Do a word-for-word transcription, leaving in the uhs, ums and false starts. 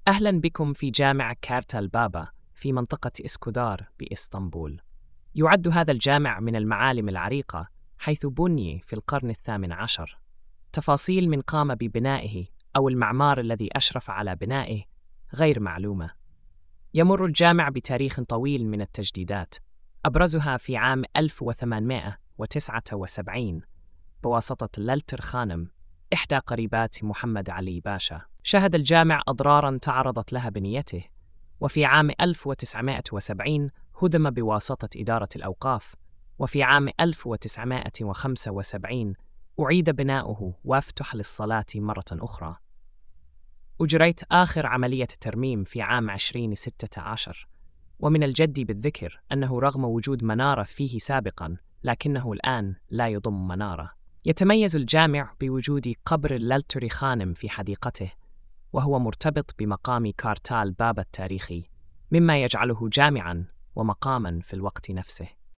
أهلا بكم في جامع كارتال بابا في منطقة إسكودار بإسطنبول. يعد هذا الجامع من المعالم العريقة حيث بني في القرن الثامن عشر. تفاصيل من قام ببنائه أو المعمار الذي أشرف على بنائه غير معلومة. يمر الجامع بتاريخ طويل من التجديدات، أبرزها في عام ألف وثمانمائة وتسعة وسبعين بواسطة للتر خانم، إحدى قريبات محمد علي باشا. شهد الجامع أضرارا تعرضت لها بنيته، وفي عام ألف وتسعمائة وسبعين هدم بواسطة إدارة الأوقاف، وفي عام ألف وتسعمائة وخمسة وسبعين أعيد بناؤه وافتح للصلاة مرة أخرى. أجريت آخر عملية ترميم في عام عشرين ستة عشر، ومن الجدير بالذكر أنه رغم وجود منارة فيه سابقاً لكنه الآن لا يضم منارة. يتميز الجامع بوجود قبر للتر خانم في حديقته، وهو مرتبط بمقام كارتال بابا التاريخي، مما يجعله جامعاً ومقاماً في الوقت نفسه.